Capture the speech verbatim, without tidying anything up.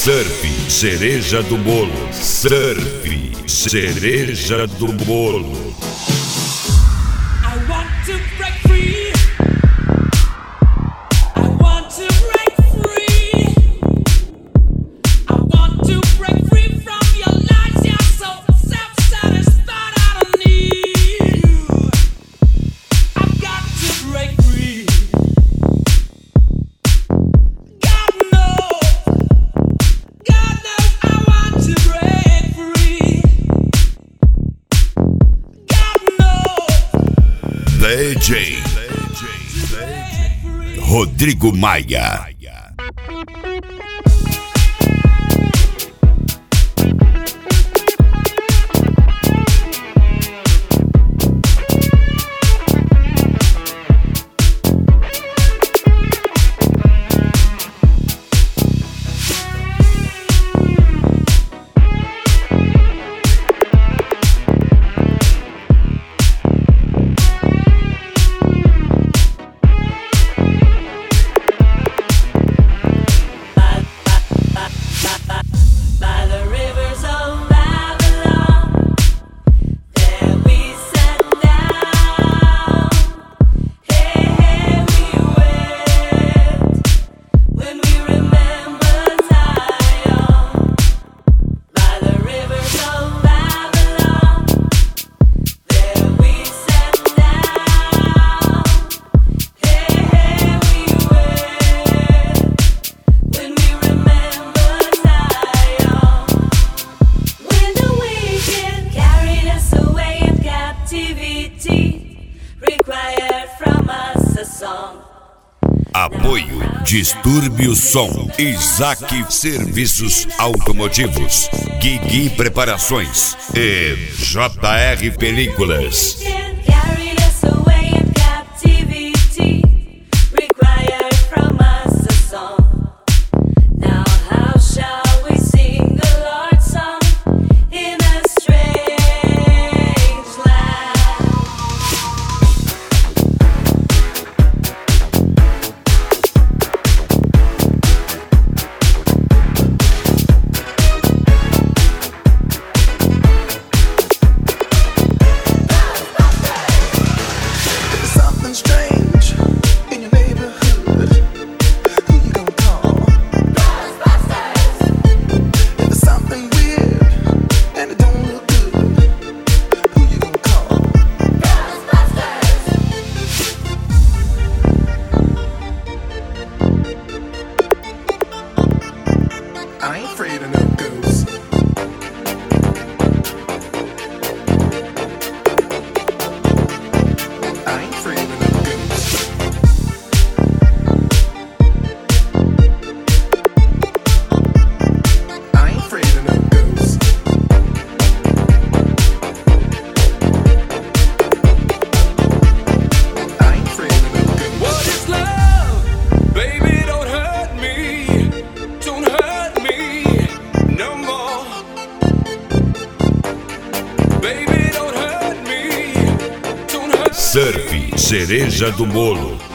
Surf, cereja do bolo. Surf, cereja do bolo. I want to break free. I want to break free. I want to break free from your lies. You're so self-satisfied. I don't need you. I've got to break free. God knows, God knows I want to break free. God knows. D J Rodrigo Maia. Apoio Distúrbio Som, Isaac Serviços Automotivos, Guigui Preparações e J R Películas. I ain't afraid of no ghosts. I ain't afraid of no ghosts. I ain't afraid of no ghosts. I ain't afraid of no ghosts. What is love? Baby, don't hurt me. Don't hurt me no more. Baby, don't hurt me. Don't hurt me. Surf, cereja do bolo.